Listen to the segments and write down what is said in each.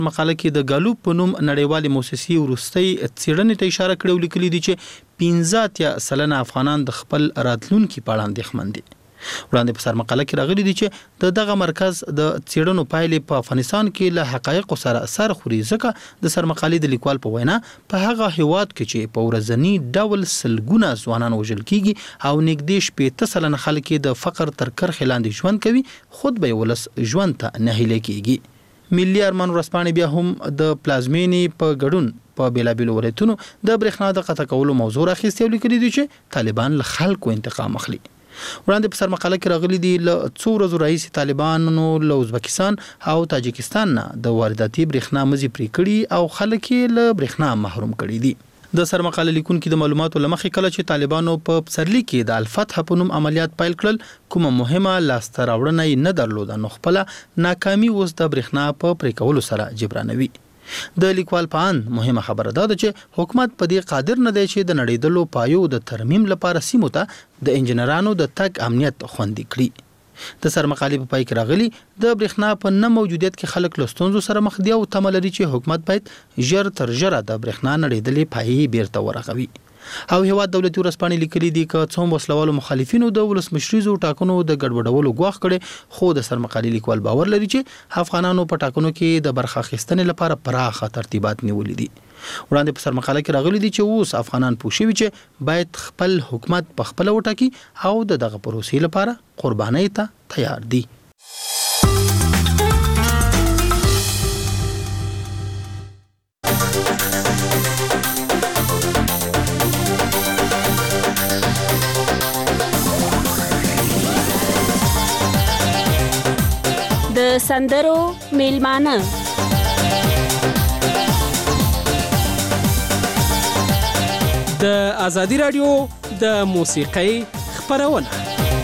مقاله کې د ګالوب په نوم نړیوالې موسسې وروستۍ څېړنې ته اشاره کړې ولیکلي دي چې 15% افغانان د خپل راتلونکي په اړه اندېښمن دي. وړاندې په سر مقاله کې راغلي دي چې دغه مرکز د څېړنو پایلې په افغانستان کې له حقایقو سره سر خوري، ځکه د سر مقالې د لیکوال په وینا په هغه هیواد کې چې په ورځنی ډول سلګونه ځوانان وژل کیږي او نږدې 70% خلک د فقر تر کرښې لاندې ژوند کوي، خود به ولس ژوند ته نه هیله کیږي. ملي ارمان ورځپاڼې بیا هم د پلازمینې په ګډون په بیلابیلو ولایتونو د برېښنا د قطع کولو موضوع راخیستې او لیکلي دي چې طالبان له خلکو انتقام اخلي. وړاندې په سر مقاله کې راغلي دي له څو ورځو راهیسې طالبانو له ازبکستان او تاجکستان نه د وارداتي برېښنا مزي پرې کړي او خلک یې له برېښنا محروم کړي دي. د سر مقاله لیکونکي د معلوماتو لمخې کله چې طالبانو په پسرلي کې د الفتح په نوم عملیات پیل کړل، کومه مهمه لاسته راوړنه یې نه درلوده، نو خپله ناکامي اوس د برېښنا په پرې کولو سره جبرانوي. د لیکوال په اند مهمه خبره ده چې حکومت په دې قادر نه دی چې د نړیدلو پایو د ترمیم لپاره سیمو ته د انجنیرانو د تګ امنیت خوندي کړي. د سر مقالې په پای کې راغلي د برېښنا په نه موجودیت کې خلک له ستونزو سره مخ دي او تمه لري چې حکومت باید ژر تر ژره د برېښنا نړیدلې پایې بیرته ورغوي. او هیواد دولتي ورځپاڼې لیکلي دي که څوم وسلوالو مخالفینو د ولسمشریزو ټاکنو د ګډوډولو ګواښ کړي، خو د سر مقالې لیکوال باور لري چې افغانانو په ټاکنو کې د برخه اخیستنې لپاره پراخه ترتیبات نیولي دي. وړاندې په سر مقاله کې راغلي دي چې اوس افغانان پوه شوي چې باید خپل حکومت په خپله وټاکي او دغه پروسې لپاره قربانۍ ته تیار دي. د سندرو میلمانه د ازادي رادیو د موسیقۍ خپرونه.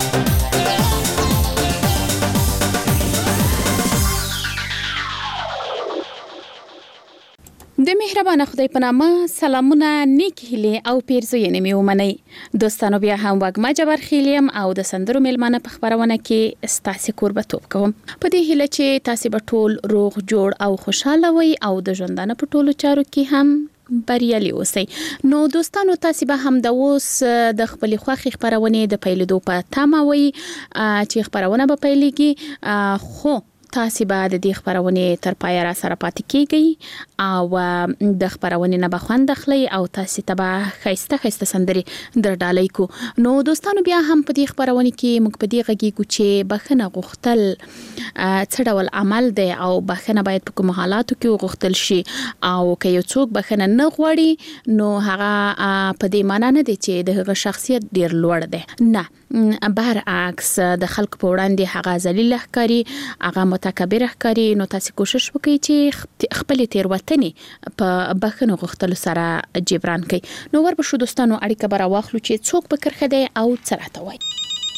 د مهربانه خدای په نامه سلامونه، نیک هیلې او پیرزوینې مې ومنئ. دوستانو بیا هم وږمه جبر خیلیم او د سندرو میلمانه په خپرونه کې ستاسو کوربتوب کوم. په دې هیله چې تاسو به ټول روغ جوړ او خوشاله وي او د ژوندانه په ټولو چارو کې هم بریالي اوسئ. نو دوستانو تاسو به هم د اوس د خپل خوښي خپرونه د پیلېدو په تمه وي چې خپرونه به پیلېږي، خو تاسو به د دې خبرونه تر پای را سره پاتې کیږئ او د خبرونه نه به خوند اخلي او تاسو ته به خسته سندري در ډالۍ کو. نو دوستانو بیا هم په دې خبرونه کې موږ په دې غږیږو چې بخنه غوښتل څه ډول عمل دی او بخنه باید په کوم حالاتو کې غوښتل شي، او که یو څوک بخنه نه غواړي نو هغه په دې معنی نه دی چې د هغه شخصیت ډیر لوړ دی، نه، برعکس د خلکو په وړاندې هغه ذلیل ښکاري، هغه متکبر ښکاري. نو تاسو کوشش وکړئ چې خپل تیروتنې په بخښنه غوښتلو سره جبران کړئ. نو ورپسې دوستانو اړیکه به راواخلو چې څوک به کرخه دی او څه راته وایي.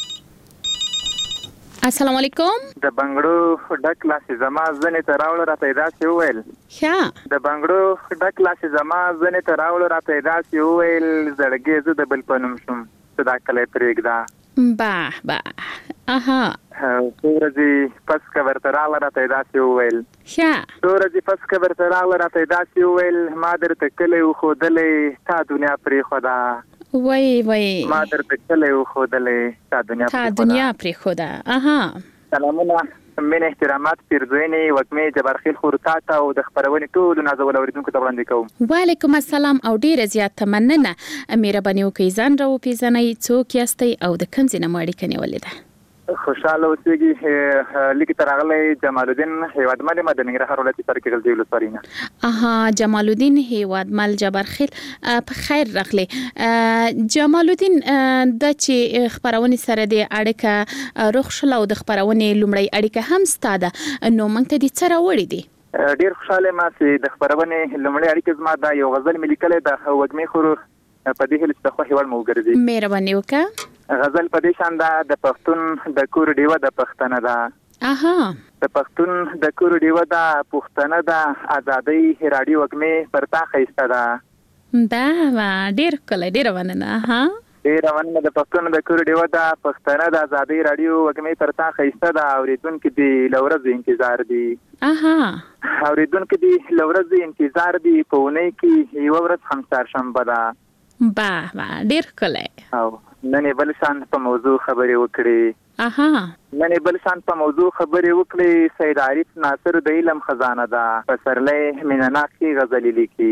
السلام علیکم. د بنګړو ډک لاس زما زنې ته راوړ را پیدا سی ویل. ښه. د بنګړو ډک لاس زما زنې ته راوړ را پیدا سی ویل، زړګې زه د بل پنوم شم صدا کله پرېږدا. با اها ورځې پس کبر تر راغله را پیدا سی ویل. ښه. ورځې پس کبر تر راغله را پیدا سی ویل، ما درته کلی وښودلی تا دنیا پرېښوده. وای ما درته کلی وښودلی تا دنیا پرېښوده. اها. سلامونه، من احترامات، پیرزوینې، وږمې جبرخیل خورتا ته او د خپرونې ټولو نازول اوریدونکو ته وړاندې کوم. وعلیکم السلام او ډیره زیاته مننه. مهرباني وکړئ ځان راوپېژنئ، څوک یاستئ او د کوم ځای نه مو اړیکه نیولې ده؟ خوشاله اوسېږي. لیکي ته راغلی جمال الدین هیوادمل د ننګرهار ولایت سرکې ګلدی ولسوالۍ نه. اها، جمال الدین هیوادمل جبرخیل، په خیر راغلی. جمال الدین د چې خبرونه سره د اړیکه روغ شل او د خبرونه لومړی اړیکه هم ستاده، نو موږ ته د څه راوړی دي؟ ډیر خوشاله ما چې د خبرونه لومړی اړیکه زما د یو غزل ملي کله د وږمې خور په دې هیله چې د خو هیواد مو ګرځي. مهرباني وکړه. غزل په دې شان ده، د پښتون د کور ډیوه د پښتنه ده. اها. د پښتون د کور ډیوه د پښتنه ده، ازادۍ رادیو وږمې پر تا خېسته ده. دا ډیر کله ډیر وننه. اها. ډیر وننه د پښتون د کور ډیوه د پښتنه د ازادۍ رادیو وږمې پر تا خېسته ده، اوریدونکو دی لورځ انتظار دی. اها اوریدونکو دی لورځ انتظار دی په ونې کې یو ورځ هم چهارشنبه ده با ډیر ښکلی او نن بل شان په موضوع خبرې وکړي نن بل شان په موضوع خبرې وکړي سید عارف ناصر د علم خزانه ده پسرلی مینناکي غزل لیکي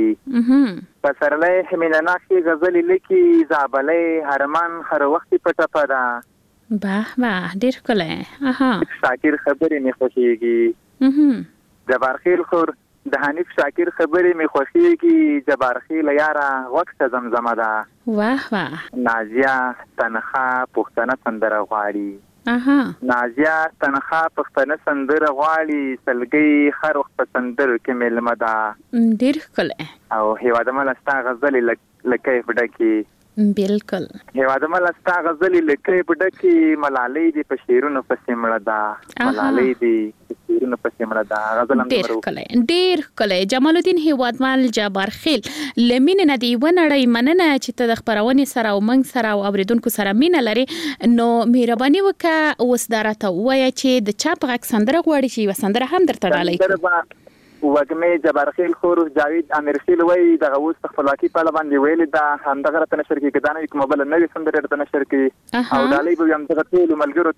پسرلی مینناکي غزل لیکي زابلی هرمان هر وخت پټه پده با ډیر ښکلی شاکر خبرې مې خوښیږي جبارخیل خور د حنیف شاکر خبرې مې خوښیږي جبارخیل یاره وخت زمزمه ده واه نازیه تنخوا پښتنه سندره غواړي نازیه تنخوا پښتنه سندره غواړي سلګۍ خر وخت په سندرو کې میلمه ده ډیر ښکلی او هیوادمل ستا غزلې لکۍ په ډکې بالکل هیوادمل ستا غزلې لکۍ په ډکې ملالۍ دې په شعرونو پسې مړه ده ملالۍ دې په شعرونو پسې مړه ده غزل هم ډیر ښکلی جمال الدین هیوادمل جبارخیل لمینې نه دی ونړی مننه چې ته د خبرونې سره او منګ سره او اوریدونکو سره مینه لري نو مهرباني وکړه اوس دا راته ووایه چې د چا په غږ سندره غواړي چې یوه سندره هم درته ډالۍ کړو وږمې جبارخیل خور جاوید امیرخیل وایي دغه اوس د خپلواکي په اړه باندې ویلې ده همدغه راته نشر کړي که دا نه وي کومه بله نوې سندرې راته نشر کړي او ډالۍ به وي همدغه ټولو ملګرو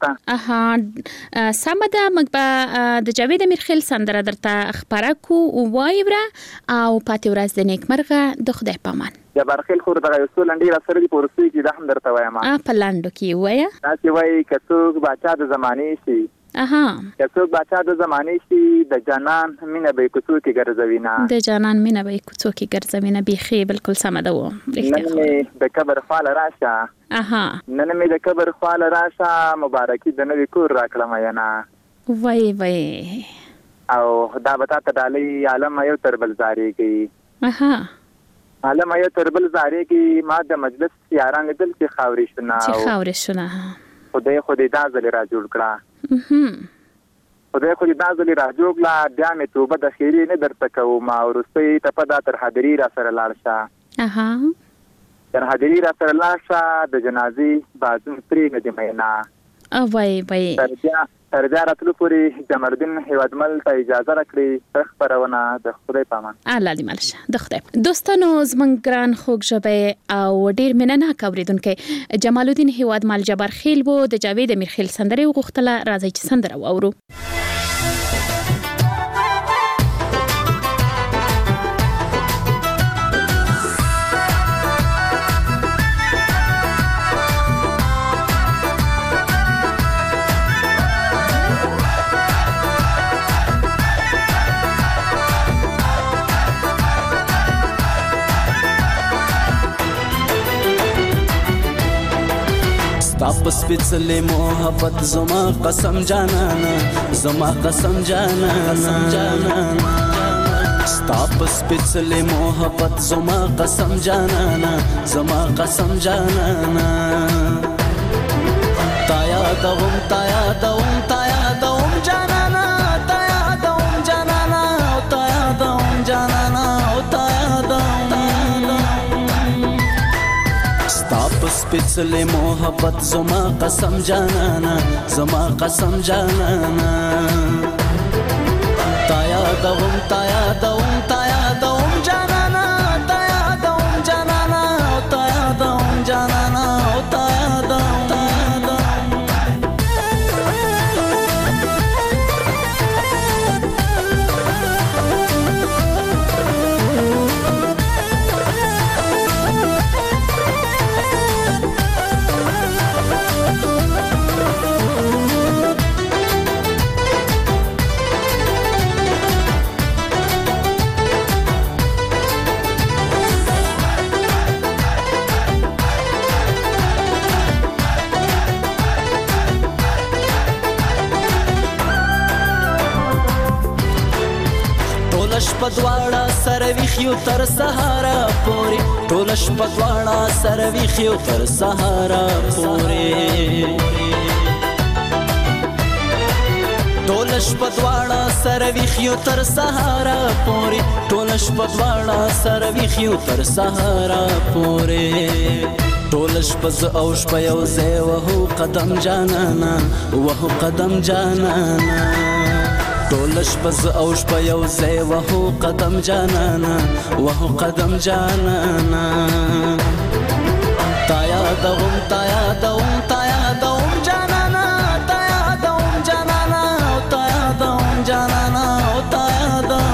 ته سمه ده موږ به د جاوید امیرخیل سندره درته خپره کړو وایوره او پاتې ورځ د نیکمرغه د خدای په امان جبارخیل خور دغه یو څو لنډې راسره دي په وروستیو کې دا هم درته وایم په لنډو کې ووایه داسې وایي که څوک باچا د زمانې شي که څوک باچا د زمانې شي د جانان مینه به یې کوڅو کې ګرځوینه د جانان مینه به یې کوڅو کې ګرځوینه بیخي بالکل سمه ده نن مې د قبر خواله راشه نن مې د قبر خواله راشه مبارکي د نوي کور راکړه مینه وای او دا به تا ته ډالۍ عالم یو تر بل زارېږي عالم یو تر بل زارېږي ما د مجلس یاران لیدل چې خاورې شونه خدای دا ځلې را جوړ کړه خدای دا ځلې را جوړ کړه بیا مې توبه د خیرې نه درته کوم او وروستۍ ټپه دا تر حاضري را سره لاړ شه تر حاضري را سره لاړ شه د جنازې بازون پرېږده دې مینا وای تر بیا راتلو پورې جمالدین هیوادمل ته اجازه راکړي خپرونه د خدای په امان الله دې مل شه د خدای دوستانو زموږ ګران خوږ ژبې او ډیر مننه اوریدونکي جمال الدین هیوادمل جبارخیل وو د جاوید امیرخیل سندره وغوښتله راځي چې سندره واورو تاپ سپیڅلې محبت زما قسم جانانا زما قسم جانانا تاپ سپیڅلې محبت زما قسم جانانا زما قسم جانانا تا یادوم تا یادوم تا یادوم جانانا تا یادوم جانانا تا یادوم جانانا تا یادوم تاپ سپیڅلې محبت زما قسم جانانا زما قسم جانانا تا یادوم تا یادوم تا یادوم جانانا تا یادوم جانانا تا یادوم جانانا تا یادوم پدواړه سره ویخیو تر سهارا پوري ټولش پدواړه سره ویخیو تر سهارا پوري ټولش پدواړه سره ویخیو تر سهارا پوري ټولش پدواړه سره ویخیو تر سهارا پوري ټولش پز او شپه یو ځای وهو قدم جانانا وهو قدم جانانا ټول شپه ز او شپه یو ځای وهو قدم جانانا وهو قدم جانانا تا یادوم تا یادوم تا یادوم جانانا تا یادوم جانانا تا یادوم جانانا تا یادوم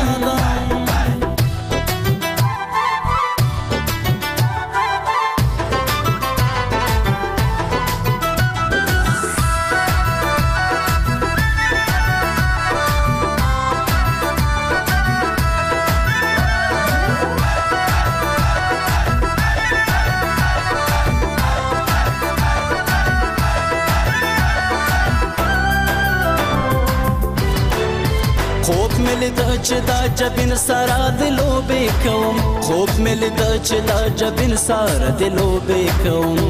چې دا جبین سارا د لوبې کوم خوب مې لیده چې دا جبین سارا د لوبې کوم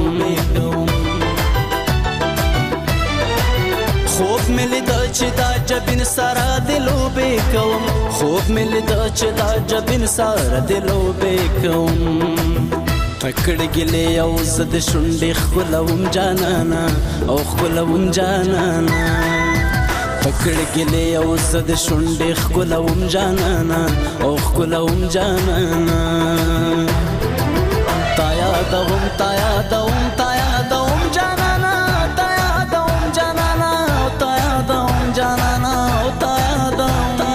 خوب مې لیده چې دا جبین سارا د لوبې کوم خوب مې لیده چې دا جبین سارا د لوبې کوم پکړ ګلې او زد شونډې خلوم جانانا او خلوم جانانا پکړ ګلې او زد شونډې خلوم جانانا او خلوم جانانا تا یادوم تا یادوم تا یادوم جانانا تا یادوم جانانا تا یادوم جانانا تا یادوم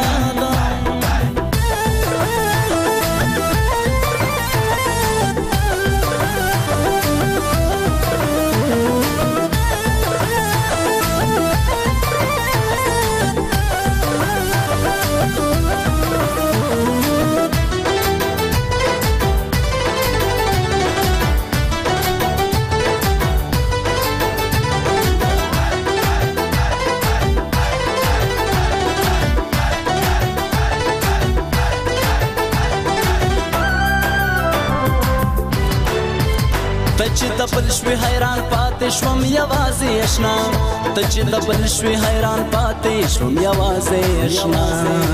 چې د بل شوي حیران پاتې شوم یوازې اشنا ته چې د بل شوي حیران پاتې شوم یوازې اشنا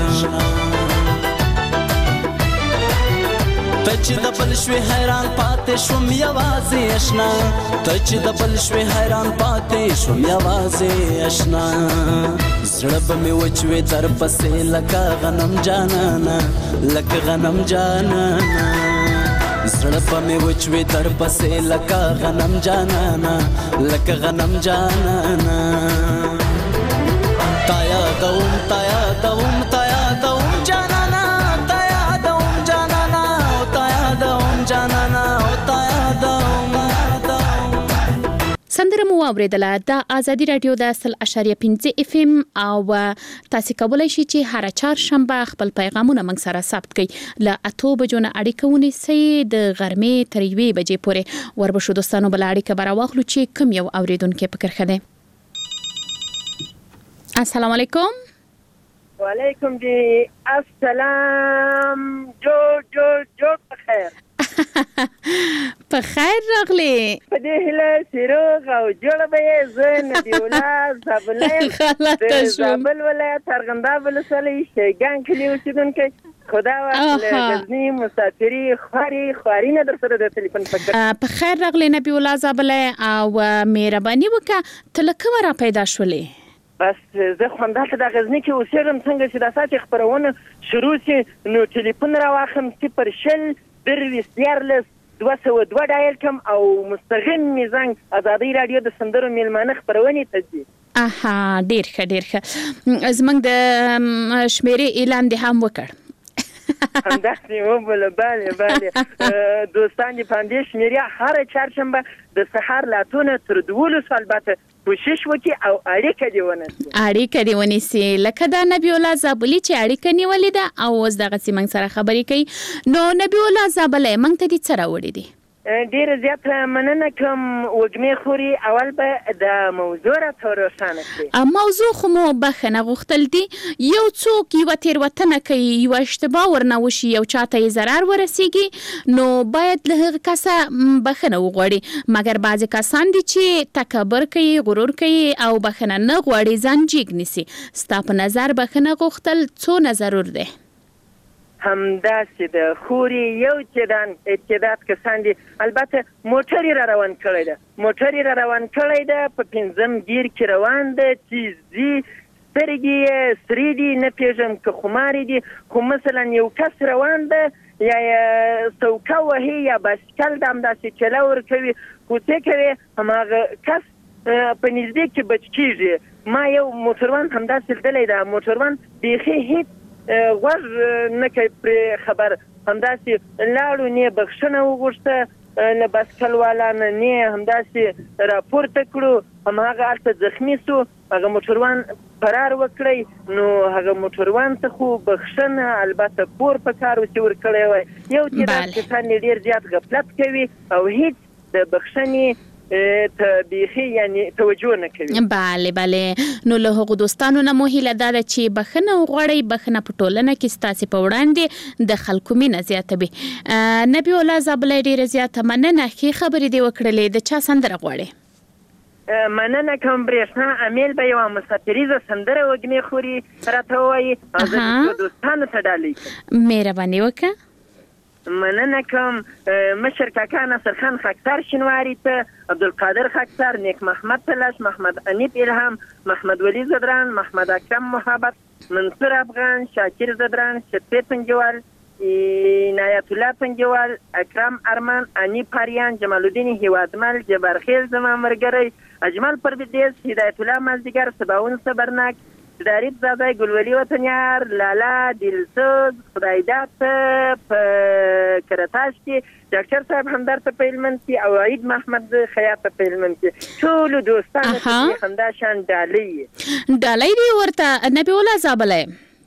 ته چې د بل شوي حیران پاتې شوم یوازې اشنا ته چې د بل شوي حیران پاتې شوم یوازې اشنا زړه به مې وچوي در پسې لکه غنم جانانا لکه غنم جانانا زړه په مې وچوي در پسې لکه غنم جانانا لکه غنم جانانا تا یادوم تا یادوم تا یادوم جانانا تا یادوم جانانا تا یادوم جانانا تا یادوم سندره مو اوریدله د ازادي رادیو د 100.5 اف ام او تاسو کولی شئ چې هر چهارشنبه خپل پیغامونه موږ سره ثبت کړئ ل 8 بجو نه اړیکه ونیسئ د غرمې تر 1 بجې پورې وربشو دوستانو بل اړیکه براواخلو چې کوم یو اوریدونکو فکر خده السلام علیکم وعلیکم دی السلام جو بخیر په خیر راغلی په دې هله سیروغ او جوړ به زه نبی الله زابلین د زابل ولایت ارغنداب ولسوالۍ شیګان کلی اوسیدونکو خدا واخله غزنی مسافری خوارینه در سره د ټلیفون فکر په خیر راغلی نبی الله زابلې او مهرباني وکړه تلکه را پیدا شولې بس زه خونداته د غزنی کې اوسېږم څنګه چې د ساتي خبرونه شروع شي نو ټلیفون را واخم چې پر شل درویس دیارلس 202 ډایل کم او مستقیم میزنګ ازادي رادیو د سندرو میلمانه خبرونه تدي اها ډیر ښه زمنګ د شمیرې اعلان دې هم وکړ همداسې وبله بله دوستان دې پاندې شمیرې هر چهارشنبه د سحر لاتونه تر 12 البته کوشش وکي او اړیکه دی ونیسي لکه دا نبی الله زابلی چې اړیکه نیولې ده او اوس دغه سیمنګ سره خبرې کوي نو نبی الله زابلی موږ ته دې سره وړي دي ډیر زیات مننه کوم وګمې خوري اول به د موضوع را روښانه کړي موضوع خو مو بخنه غوښتل دي یو څوک یو تیروتنه کوي یو اشتباه ورنه وشي یو چاته یې ضرر ورسیږي نو باید له هغه کسه بخنه وغواړي مګر بعضی کسان دي چې تکبر کوي غرور کوي او بخنه نه غواړي ځان جګ نیسي ستا په نظر بخنه غوښتل څونه ضرور دی همداسې د خوري یو چدان اتداد کسان دي البته موټر را روان کړی ده په پنځم گیر کې روان ده چې سترګې سری دي نه پیژم که خماري دي خو مثلا یو کس روان ده یا څوکه وهي یا بایسکل د همداسې چله ورکوي کوڅې کوي هماغه کس په نږدې کې بچ کېږي ما یو موټروان همداسې لیدلی ده موټروان بیخي هیڅ غوږ نه کوي پرې خبر همداسې لاړو نه بخښنه وغوښته له بایسکل والا نه همداسې راپورته کړو هماغه هلته زخمي سو هغه موټروان فرار وکړی نو هغه موټروان ته خو بخښنه البته پور په کار چې ورکړی وای یو چې کسان ډېر زیات غفلت کوي او هیڅ د بخښنې ته بیخي یعنی توجه نه کوي. بله نو له هغو دوستانو نه مو هیله دا ده چې بخښنه وغواړئ بخښنه په ټولنه کې ستاسې په وړاندې د خلکو مینه زیاتوي. نبی الله زابلی ډېره زیاته مننه ښې خبرې دې وکړلې د چا سندره غواړې؟ مننه کوم برېښنا امیل به یوه مسافریزه سندره وږمې خوري راته ووایي او زه د دوستانو ته ډالۍ کوم. مهرباني وکړه. مننه کوم مشر کاکا ناصر خان خاکسار شینواري ته عبدالقادر خاکسار نیک محمد تلاش محمد انیب الهام محمد ولی زدران محمد اکرم محبت منصور افغان شاکر زدران شتفی پنجوال عنایت الله پنجوال اکرم ارمان انی پاریان جمال الدین هیوادمل جبارخیل زما مرګری اجمل پرویز هدایت الله مازدیگر سباون صبرناک داریب زادای گلولی وطنیار لالا دلسوز خدایداد په کرتاش کې ډاکټر صاحب همدار په هلمند کې او عید محمد خیاط په هلمند کې ټولو دوستانو ته همدا شان ډالۍ دی ورته نبی الله زابلی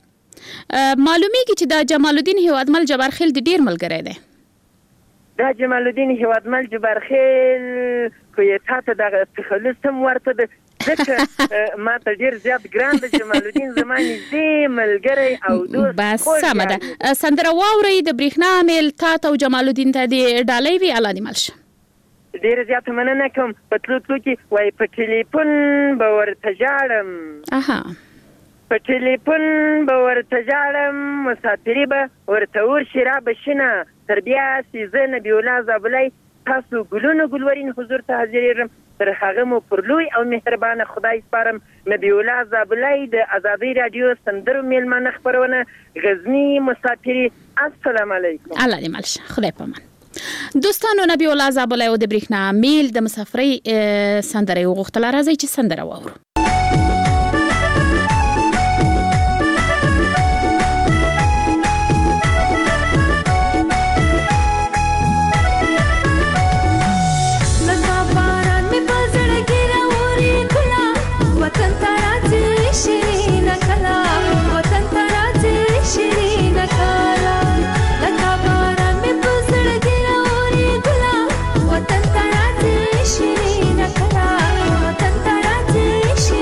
معلومیږي چې دا جمال الدین هیوادمل جبارخیل د ډیر ملګری دی. دا جمال الدین هیوادمل جبارخیل خو یې تا ته دغه تخلص هم ورته ده ځکه ما ته ډېر زیات ګران ده جمال الدین زما نږدې ملګری او دوست. بس سمه ده سندره واورئ د برېښنا امیل تا ته او جمال الدین ته دې ډالۍ وي الله دې مل شه. ډېره زیاته مننه کوم په تلو کې وایي په ټلیفون به ورته ژاړم په ټلیفون به ورته ژاړم مسافري به ورته ورشي را بشینه تر بیا چې زه نبی الله زابلی تاسو ګلونو ګلورین حضور ته حاضرېږم تر هغه مو پر لوی او مهربانه خدای سپارم. نبی الله زابلی د ازادۍ راډیو سندرو میلمانه خپرونه غزني مسافري السلام علیکم. الله دې مل شه خدای پامان. دوستانو نبی الله زابلی او د برېښنا میل د مسافرۍ سندره یې وغوښتله راځئ چې سندره واورو. وطن تراځي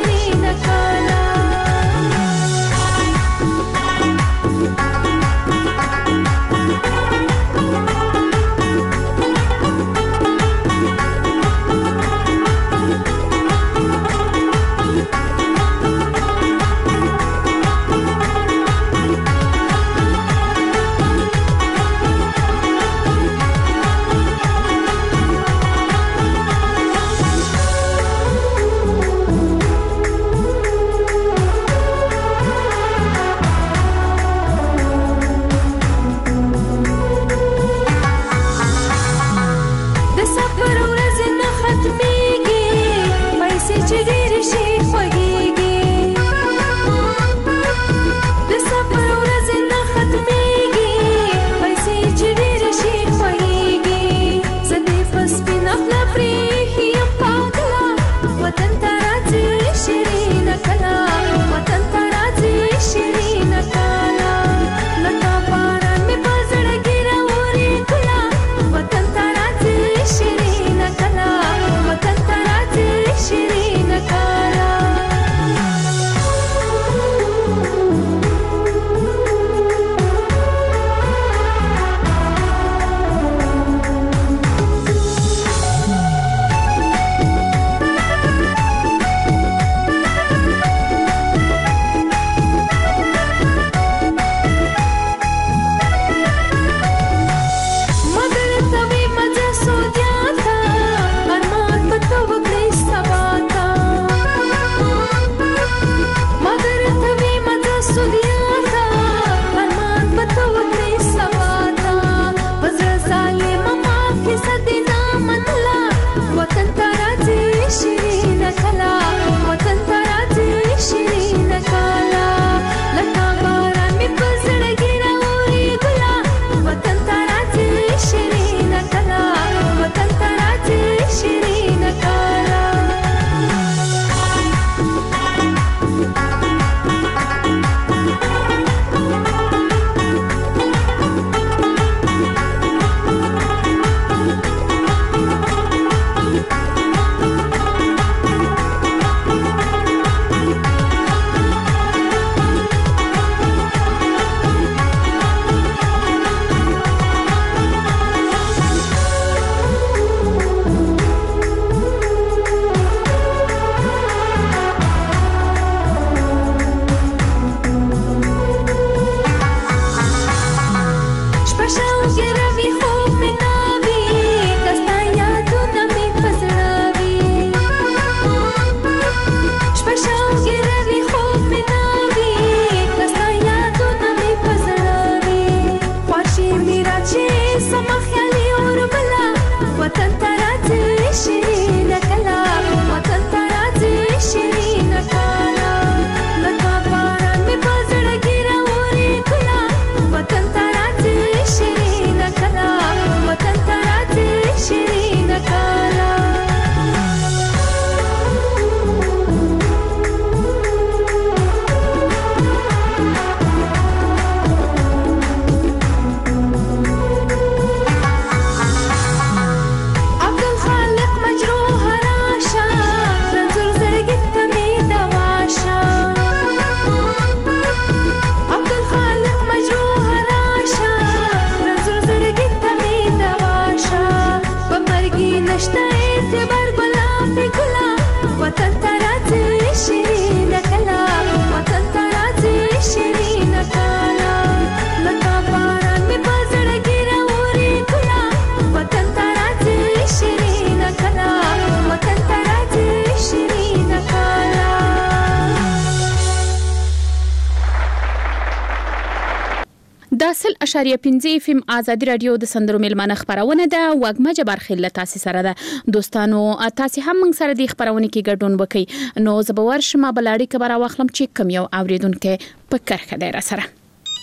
داسل اشاریه 15 FM آزادی رادیو د سندرو ملمانه خبرونه ده وګما جبر خله تاسو سره ده دوستانو تاسو هم موږ سره د خبرونه کې ګډون وکي نو زبور شمه بلاړی کبره واخلم چې کم یو اوریدونکو په کرخه دی را سره.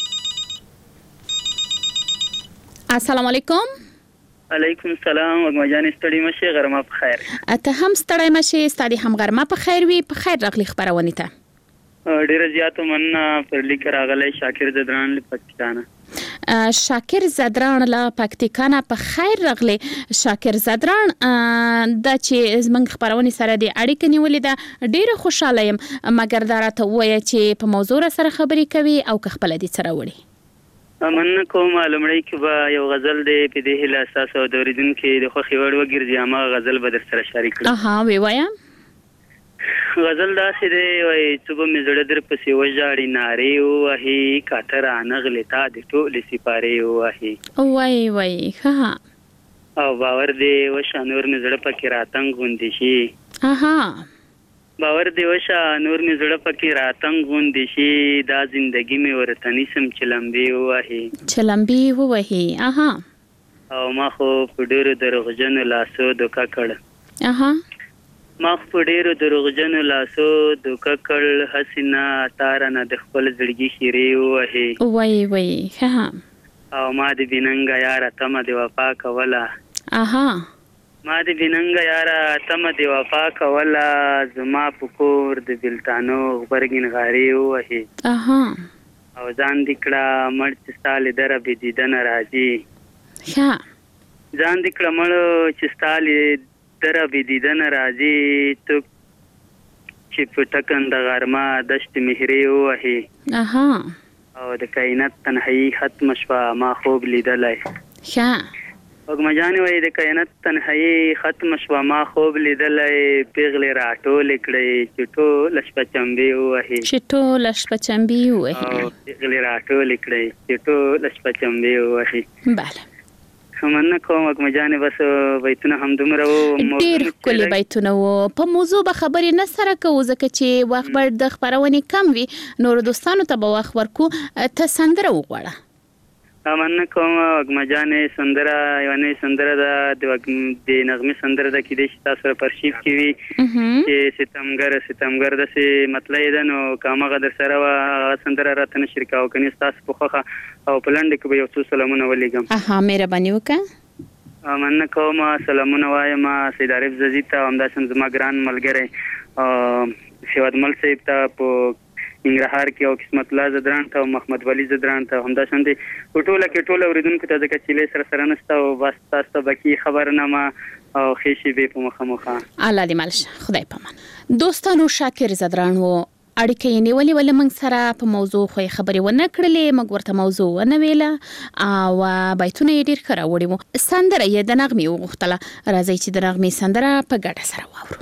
السلام علیکم. علیکم السلام وګما جان ستړي مشه غرمه په خیر. ته هم ستړي مشه ستړي هم غرمه په خیر وي په خیر راغلی خبرونه ته. ډیر زیات مننه پر لیک راغلی شاکر زدران له پاکستان. شاکر زدران له پاکستان په خیر راغلی. شاکر زدران د چې زمنګ خبرونه سره د اړیکې نیولې ده ډیره خوشاله یم مګر دا راته وایي چې په موضوع سره خبرې کوي او که خپل دي سره وړي. من کوم لمړی کې به یو غزل دی په دې هله اساس او دوریدونکو د خوخي وړ وګرځي ما غزل به در سره شریک کړم. وی وایم غزل داسې دی وای صبح می زړه در پسې وژاړي نارې وهي کاتر انغلی تا د ټولې سپارې وهي وای ها او باور دی وشا نور می زړه پکې راتنګ غوندې شي. باور دی وشا نور می زړه پکې راتنګ غوندې شي دا زندگی می ورته نسم چلمبي وهي او ما خو په ډېر دروغجن لاسو دوکا کړ. ما په ډېرو دروغجنو لاسو دوکه کړ حسینا تاره نه د خپل زړګي شیرې وهي وای ها او ما د بیننګ یاره تمه د وفا کوله ما د بیننګ یاره تمه د وفا کوله زما په کور د بلتانو غبرګین غارې وهي او ځان دکړه مړ چې سالې در به دیدن راځي ځان دکړه مړ چې سالې در به دیدن راځي تو چې په ټکند غرمه دشت مهرې وهي او د کائنات تنهایی ختم شوه ما خوب لیدلای. وګما جان وای د کائنات تنهایی ختم شوه ما خوب لیدلای پیغلې راټول کړي چې ټول شپه چمبي وهي پیغلې راټول کړي چې ټول شپه چمبي وهي. bale مننه کوم وګما جان بس بیتونه هم دومره ډیر کلی بیتونه و په موضوع به خبرې نه سره کوو ځکه چې وخت بر د خبرونه کم وي نور دوستانو ته به وخت ورکو ته سندره وغواړه. مننه کوم وګما جان سندره یو نه سندره د نغمه سندره د کې د تاسو سره پرشیف کی وی چې ستمګر د سي مطلب ده نو کامه غدر سره سندره راتنه شرکاو کني تاسو په خوخه او پلند کې به یو څو سلامونه ولېګم. مهرباني وکړه. مننه کوم سلامونه وایم سید عارف ززی ته همداشان زما ګران ملګری شهادت مل صاحب ته په انګرهار کې او قسمت الله زدران ته او محمد ولی زدران ته همداشان دي ټوله اوریدونکو ته ځکه چې له سره نسته او بس تاسو بکی خبرنامه او خېشي به په مخه الله دې مالش خدای پامان. دوستانو شاکر زدران و اړیکې نیولې ولې موږ سره په موضوع خو خبرې ونه کړلې موږ ورته موضوع ونه ویله او بیتونه یې ډیر ښه راوړي وو. سندره یې د نغمې وغوښتله راځي چې د نغمې سندره په ګډه سره واورو.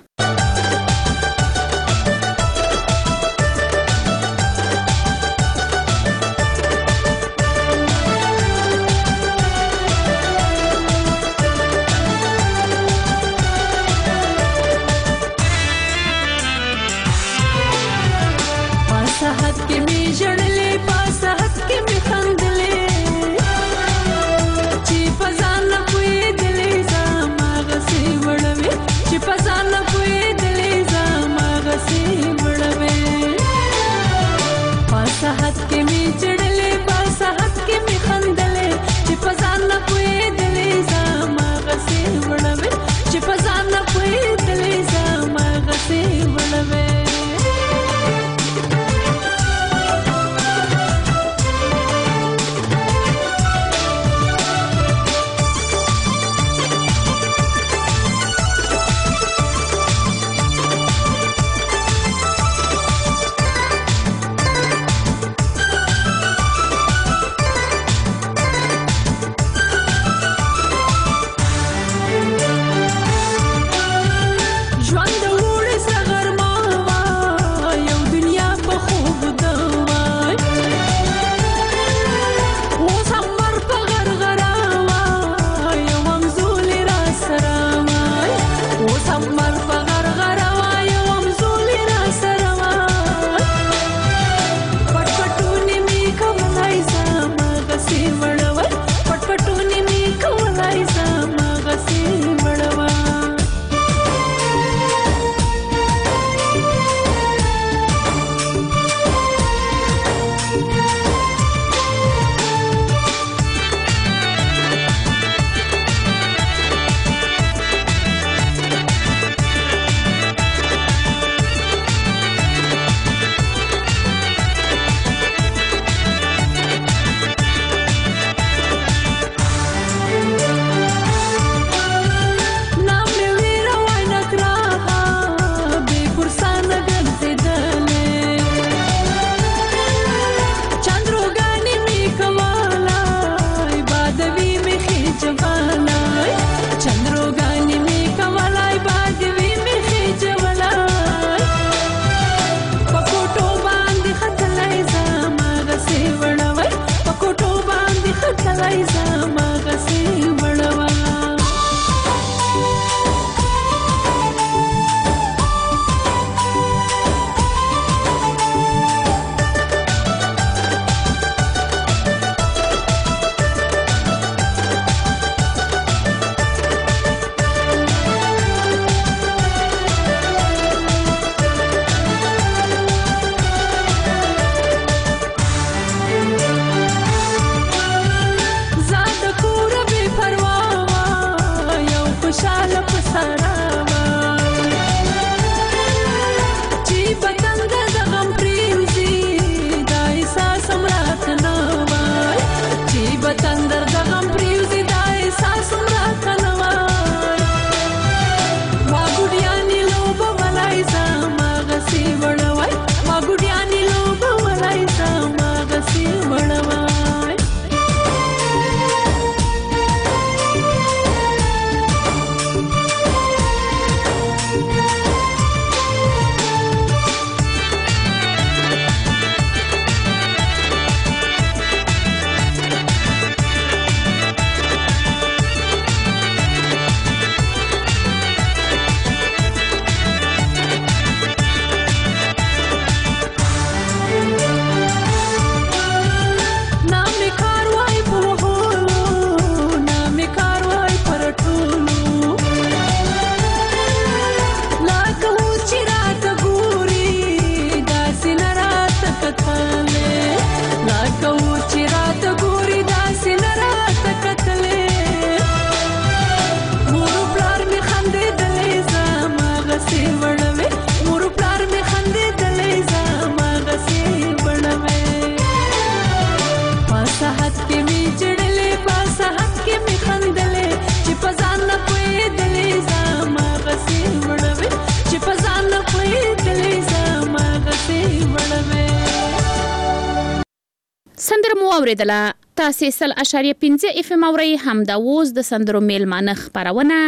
اوریدله تاسو سل اشاریه 15 اف ام اوري هم د ووز د سندرو میلمانه خبرونه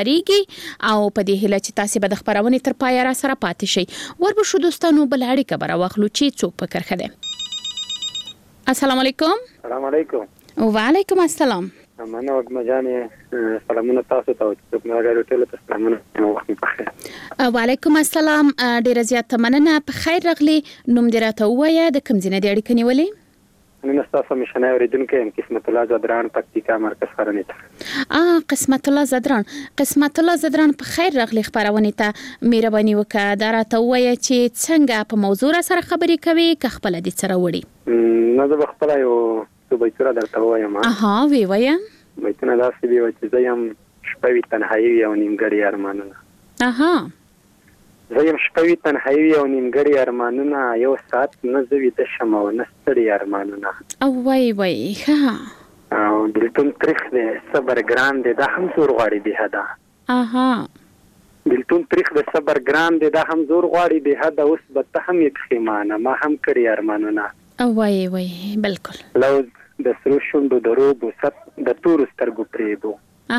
خبريږي او په دې هله چې تاسو به د خبرونه تر پای را سره پاتې شي وربه شو دوستانو بل اړیکه بر واخلو چې څوک فکر خده. السلام علیکم. السلام علیکم. وعلیکم السلام. منه وګما جانې سلامونه تاسو ته چې په غیر ټول ته سلامونه وخت په وعلیکم السلام. ډیر زیات مننه په خیر راغلی. نوم دې راته وایا د کوم ځای نه اړیکه نیولې؟ نن تاسو مشنه اوریدونکو ام قسمت الله زدران پکتیکا مرکز خرنه قسمت الله زدران. قسمت الله زدران په خیر راغلی خبرونه ته مهرباني وکړه دا راته وایا چې څنګه په موضوع سره خبرې کوي که خپل دې سره وړي؟ نه زه خپل یو بیتونه درته وایم. وی وایا. بیتونه داسې دی چې زه یم شپوي تنهایی او نیمګړی ارمانونه. زه یم شپوي تنهایی او نیمګړی ارمانونه یو ساعت نه زوی د شمه و نه ستړي ارمانونه. او وای ها او دلتون تریخ دی صبر ګران دی دا هم زور غواړي به حدا. دلتون تریخ دی صبر ګران دی دا هم زور غواړي به حدا. اوس به ته هم یک خیمانه ما هم کړی ارمانونه. او وای بالکل لو د سرو شوندو دروبو سپ د تور سترګو پریبو.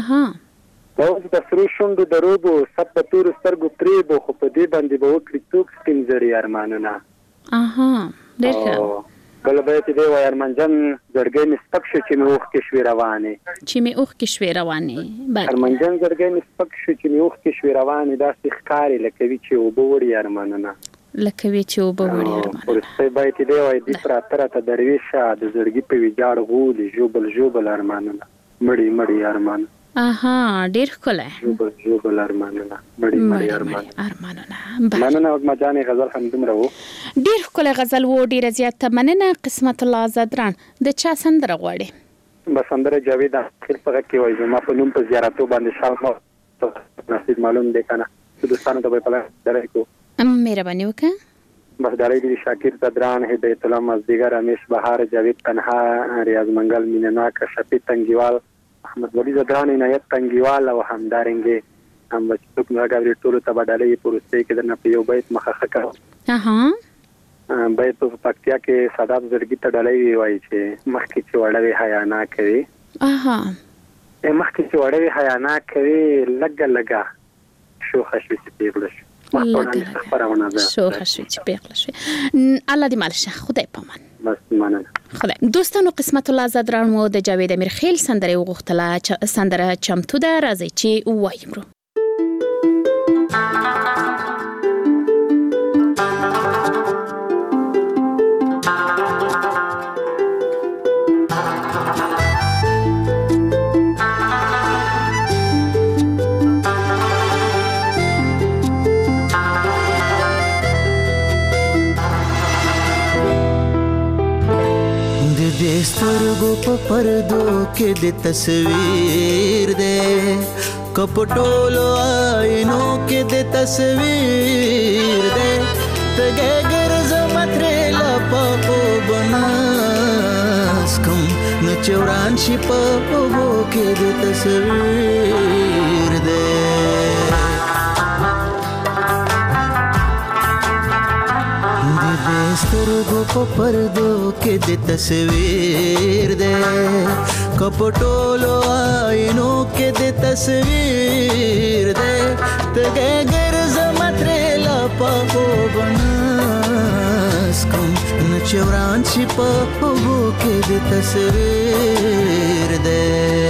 لو د سرو شوندو دروبو سپ د تور سترګو پریبو خو په دې باندې به وکړي څوک سپین زړی ارمانونه. ډېر بل بیت دی و ارمنجان زړګی نسپک شو چې مې اوښ کې شوې روانې ارمنجان زړګی نسپک شو چې مې اوښ کې شوې روانې داسې ښکاري لکه وي چې اوبه وړي ارمانونه ورسته بیت دی و دې پراته راته درویشه د زړګي په ویجاړ غولي ژوبل ارمانونه مړي ارمان ډیر ښکلی ژوبل ارمانونه مړي ارمانونه مننه وګما جانې غزل هم دومره و ډیر ښکلی غزل و ډیره زیاته مننه قسمت الله آزادران د چا سندره غواړي بس سندره جاوید اخر په کې وایي زما په نوم په زیارتو باندې شاو نصیب معلوم دی کنه دوستانو ته په لاره درکو مهرباني وکړه بس داري دي شاکر صدران هدایت الله مزدیګر رمیش بهار جاوید تنها ریاض منګل مینناک شفیع تنگیوال احمد ولی زدران عنایت تنگیوال او همدارنګي هم بچوک نه غوړي ټول ته بدلې پروسته کې د نه پیو بیت مخخه کړ بیت په پکتیا کې سادات زړګي ته ډلې وایي چې مخکې چې وړوي حیا نه کوي مخکې چې وړوي حیا نه کوي لګا شوخه شوي چې پیغله شو شوخه شوي چې پیغله شوي الله دې مال شه خدای پامان بس مننه خدای دوستانو قسمت الله آزادران مو د جاوید امیرخیل سندره وغوښتله سندره چمتو ده راځي چې وایم رو سترګو په پردو کې د تصویر دې کپټولو آینو کې د تصویر دې تګه ګرځم ترې لا په بناس کوم نو چوران شي په وو کې د تصویر دې سترګو په پردو کې د تصویر دې کپټولو آینو کې د تصویر دې تګه ګرځم ترې لا په بناس کوم نو چوران شي په وو کې د تصویر دې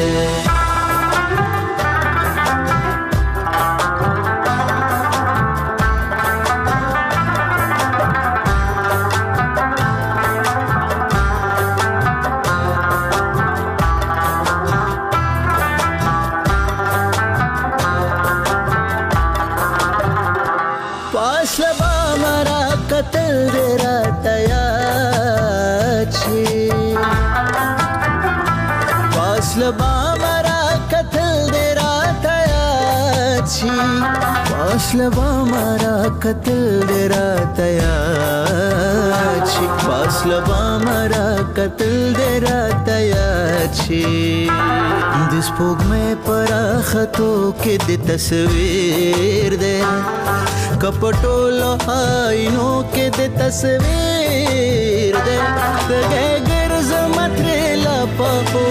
فاصله مارا قتل دې راته یاد شي فاصله مارا قتل دې راته یاد شي د سپوږمۍ پر خطو کې د تصویر دې کپټولو آینو کې د تصویر دې تګه ګرځم ترې لا په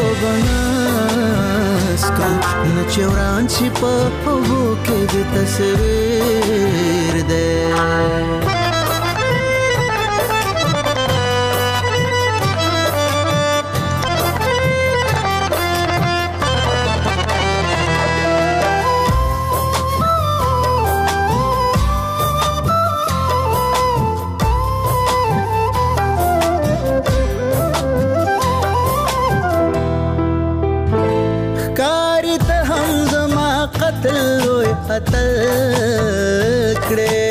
بناس کوم نو چوران شي په وو کې د تصویر دې قتل کړه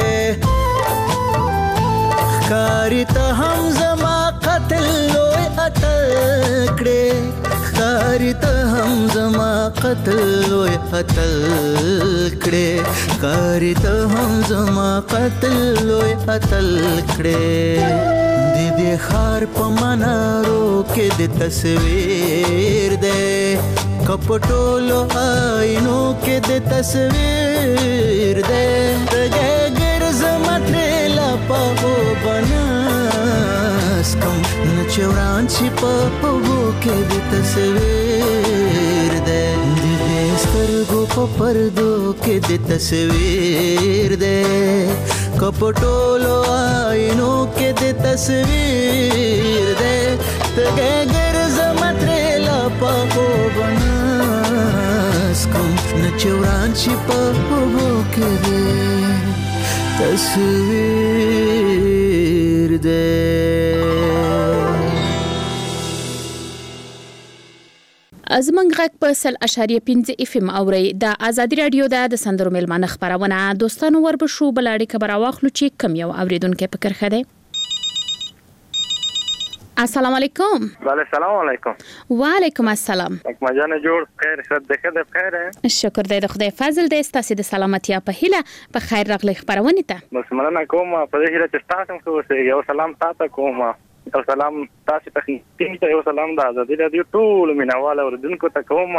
خاري ته هم زما قتل لوی قتل کړه خاري ته هم زما قتل لوی قتل کړه خاري ته هم زما قتل لوی قتل کړه دې خار په منارو کې د تصویر دې کپټولو آینو کې د تصویر دې تګه ګرځم ترې لا په بناس کوم نو چوران شي په وو کې د تصویر دې سترګو په پردو کې د تصویر دې کپټولو آینو کې د تصویر دې تګه ګرځم ترې لا په بناس کوم نچوران چې په وبو کې دې تصویر دې. ازمنګ غږ په 100.5 اف ام اوري د ازادي رادیو د سندرو ملمانه خبرونه دوستانو وربشو بلاړي خبر واخلو چې کم یو اوریدونکو فکر خده. السلام علیکم. وعلیکم السلام. علیکم. وعلیکم السلام. ما جان جوړ خیر خد ده بخیر. شکر د خدای فضل د ستاسو د سلامتی په هیله په خیر راغلی خبرونه ته. بس مننه کوم په دې هیله چې تاسو خو یو سلام تاسو کوم. او سلام تاسو ته ټینګ یو سلام د ازادي رادیو ټول مینواله اوردونکو ته کوم.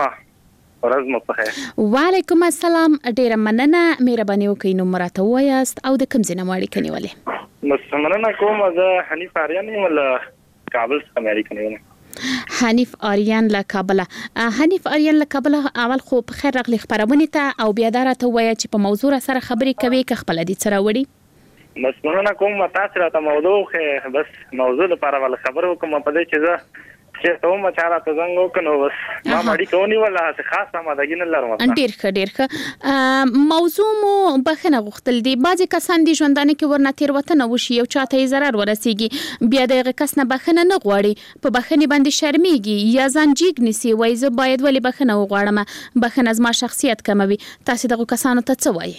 ورځ مو په خیر. وعلیکم السلام. ډیر مننه مهرباني وکړئ نو مرته وایاست او د کوم ځای مواړي کنيولې. بس مننه کوم زه حنیف آریان ول کابل څخه امریکا نه. حنیف آریان له کابل. حنیف آریان له کابل اول خو په خیر راغلی خبرونه ته او بیا درته وایي چې په موضوع سره خبرې کوي که خپل دي سره وړي. بس مننه کوم تاسو راته موضوع بس موضوع لپاره ول خبرو کوم په دې چې زه چې ته مو چاره ته څنګه وکنو بس ما مړی کوونی ولا خاصه مدګین لرم. ډیر ښه موضوع مو بخنه غوښتل دي. بعضی کسان دي ژوندانه کې ورنه تیر وته نه وشي او چاته یې zarar ورسیږي بیا دغه کس نه بخنه نه غواړي په بخنه باندې شرمېږي یا ځانجیګ نسی وای زه باید ولی بخنه وغواړم بخنه زما شخصیت کموي. تاسو دغه کسانو ته څه وایي؟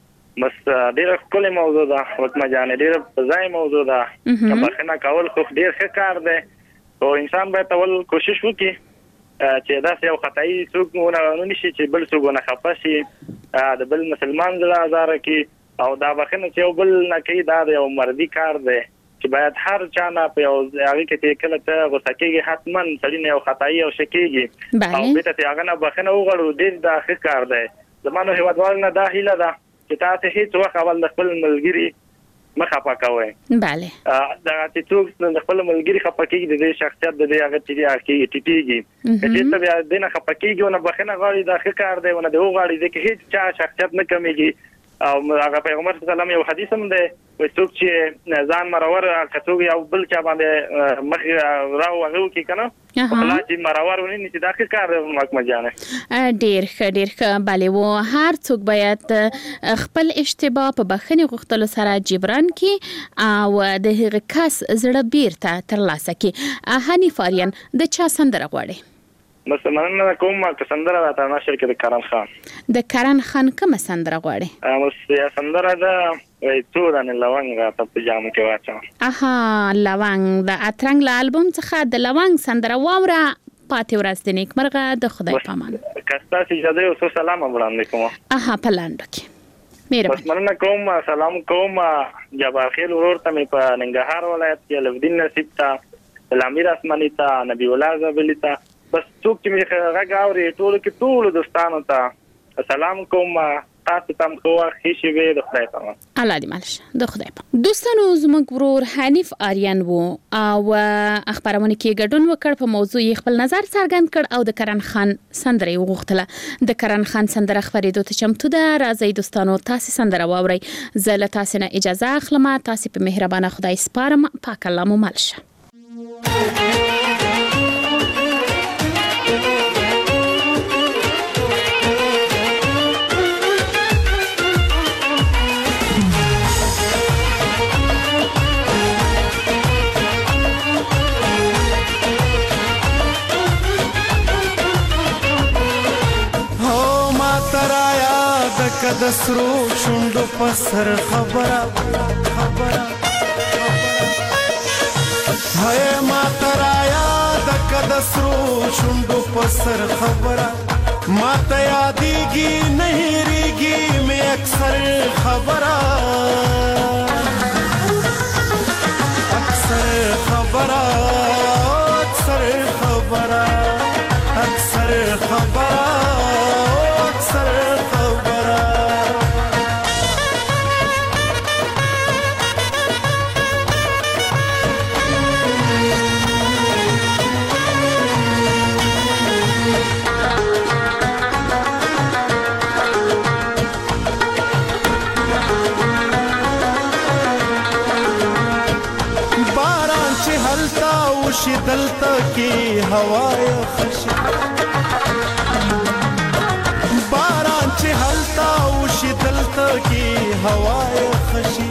بس ډیر کله موضوع ده وکما جان ډیر ځای موضوع ده بخنه کول خو ډیر ښه کار دی او انسان باید اول کوشش وکړي چې دا یو خدای څوک نه نشي چې بل څوک نه خپه شي د بل مسلمان زړه آزار کی او دا بخنه چې بل نه کوي دا یو مردي کار دی چې باید هر چا نه په یو هغه کې کله ته غوسه کېږي حتما سړی نه یو خدای او شکیږي او به ته هغه نه بخنه وغړو ډیر دا ښه کار دی. زمانو هیوادوال نه دا هیله ده چې تاسو هیڅ وخت اول د خپل ملګری مخه پاکوي. bale دا چې څوک د خپل ملګری خپکیږي د شخصیت د هغه چې هغه ټیټیږي چې ته بیا د نه خپکیږي او نه بخنه غواړي دا ښه کار دی ونه د غواړي د هیڅ چا شخصیت نه کمیږي او هغه پیغمبر صلی الله علیه وسلم یو حدیث هم دی و څوک چې ځان مرور کڅوږ یو بل چا باندې مخ راو هغه کی کنه خپل چې مرور ونی چې دا ښه کار دی مکمل جانه. ډیر ښه bale و هر څوک باید خپل اشتباه په بخنه غوښتلو سره جبران کی او د هغه کس زړه بیرته ترلاسه کی. حنیف آریان د چا سندره غواړي؟ مثلا کوم سندره راته نشر کې د کرن خان. د کرن خان کوم سندره غواړي؟ یا سندره ده څو دانه لونګ راته په جام کې واچم. لونګ د اترنګ له البوم څخه د لونګ سندره واوره پاتې ورځ د نیکمرغه د خدای پامان. کستا چې زده او سلام وړاندې کوم. پلاندو کې مهرباني. بس مننه کوم سلام کوم جبار خیل ورور ته په ننګرهار ولایت کې لودین نصیب ته امیر اسماني ته نبی الله زبلی ته بس څوک چې راغاوري ټول دوستانو ته سلام کوم. تاسو تم خو خېشي وي د خدای په امان. الله دې مالش د خدای په. دوستانو زموږ ورور حنیف آریان وو او خبرونه کې ګډون وکړ په موضوع خپل نظر څرګند کړ او د کرن خان سندره وغوښتله. د کرن خان سندره خبرېدو ته چمتو ده. راځي دوستانو تاسو سندره واورئ. زه له تاسو نه اجازه اخلم. تاسو په مهربانه خدای سپارم. پاک الله مو مالشه. د سرو شوندو پسر خبره هي ما ترایا د کد سرو شوندو پسر خبره ما ته یادېږي نه هېرېږي مې اکثر خبره وشي دلته کې هوای خشي باران چې هلته وشي دلته کې هوای خشي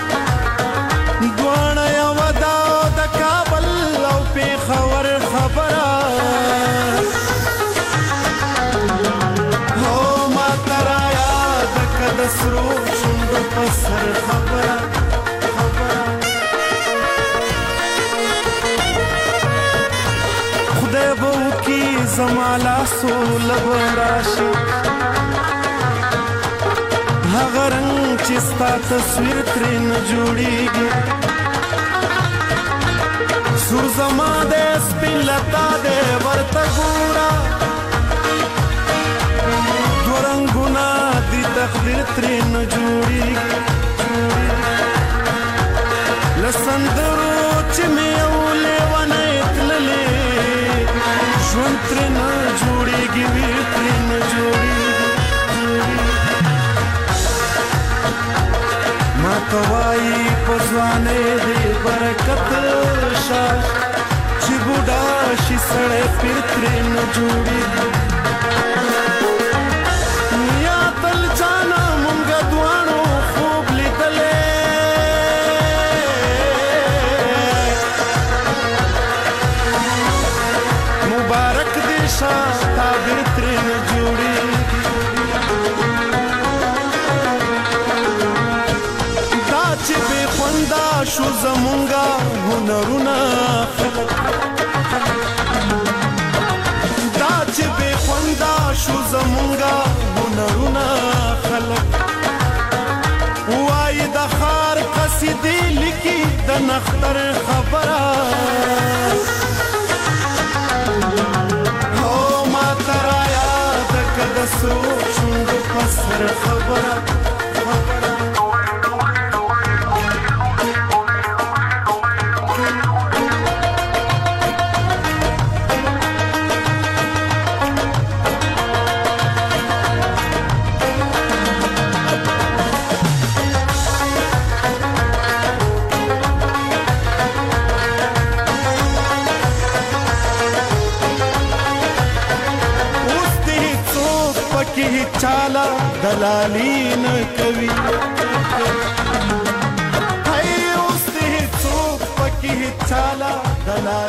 دوانه یو دا د کابل او پیښور خبره هو ما ترا یاد کده سرو شوندو په سر خبره خدای به وکي زما لاسو لبراشي هغه رنګ چې ستا تصویر ترې نه جوړېږي سور زما د سپین لتا دی ورته ګوره دوه رنګونه دي تقدیر ترې نه جوړېږي له سندرو چې مې یو لیونی تللې ژوند ترې نه جوړېږي وي ترې نه جوړېږي ما ته وایي په ځوانۍ دې برکت شه چې بوډا شي سړی پیر ترې نه جوړېږي یا تل جانه مونږ دواړو خوب لیدلی مبارک دې شه تعبیر ترې نه جوړېږي چې بے خوندا شو زمونږه هنرونه خلک دا چې بے خوندا شو زمونږه هنرونه خلک وایي د ښار قصیدې لیکي د نختر خبره هو ما ته رایاد که د سرو شونډو په سر خبره چالا دلالی نه کوي هي اوس دې څوک پکې چالا دلالی